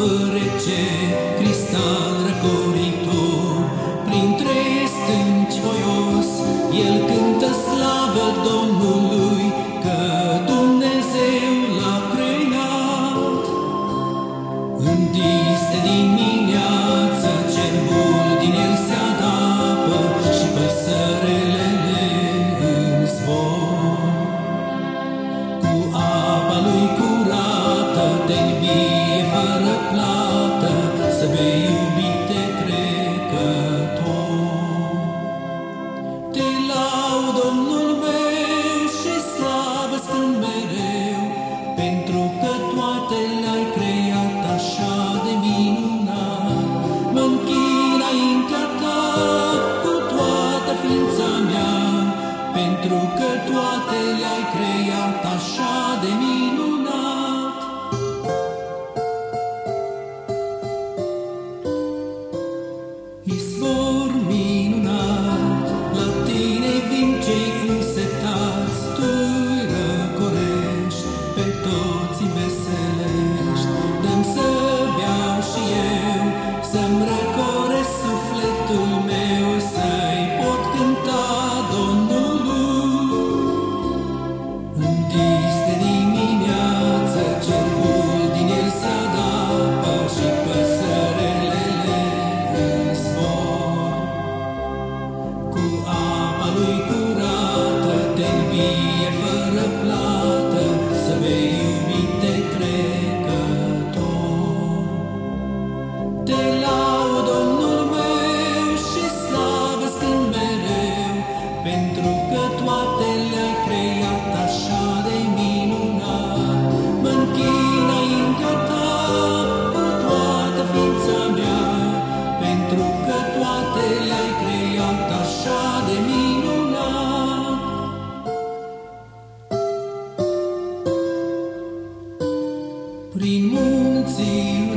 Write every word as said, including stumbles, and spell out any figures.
apă rece, cristal răcoritor, printre stânci voios, el cântă slavă Domnului, că Dumnezeu l-a creat. Întiste dimineață, cerbul din el se adapă și păsărelele în zbor. Cu apa lui curată te învie fără plată, să bei, iubite trecător. Te laud, Domnul meu, și slavă-ți cânt mereu, pentru că toate le-ai creat așa de minunat. Mă închin înaintea ta cu toată ființa mea, pentru că toate le-ai creat așa de minunat. Izvor minunat, la tine vin cei însetați, tu îi răcorești, pe toți îi veselești. Dă-mi să beau și eu, să-mi răcoresc sufletul meu, să-i pot cânta Domnului. Întiste dimineață, cerbul din el se adapă și păsărelele în zbor. Cu apa lui curată te învie fără plată, să bei, iubite trecător. Te laud, Domnul meu, și slavă-ți cânt mereu, pentru că toate le-ai creat așa de minunat. Mă închin înaintea ta cu toată ființa mea, pentru că toate le-ai creat așa de minunat. Prin munții